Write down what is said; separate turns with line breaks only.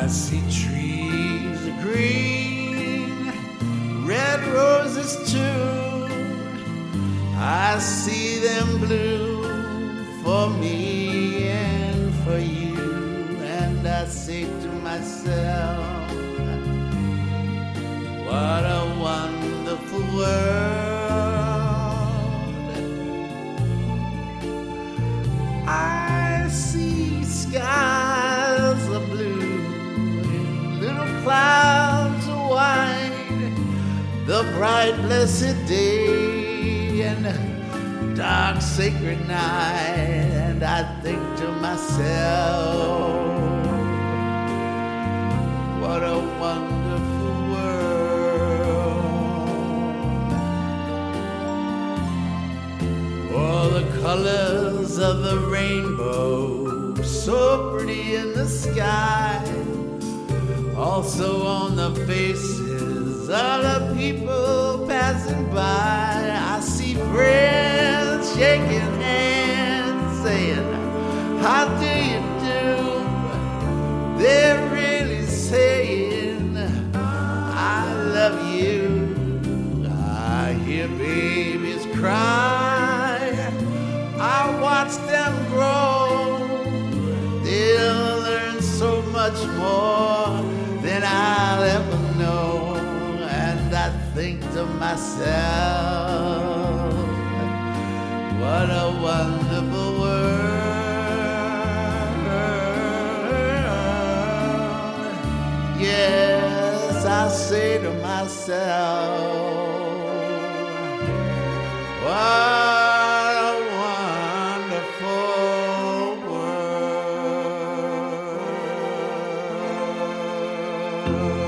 see trees of green, red roses too. I see them bloom for me and for you. And I say to myself, what a wonderful world. I see skies of blue, little clouds of white, the bright blessed day and dark sacred night. And I think to myself, what a wonderful world. Oh, the colors of the rainbow, so pretty in the sky, also on the faces of the people passing by. I see friends shaking hands, saying, how do you do? They're really saying, I love you. I hear babies cry, I watch them grow. They'll learn so much more than I'll ever know. And I think to myself, what a wonderful world. Yes, I say to myself, what a wonderful world.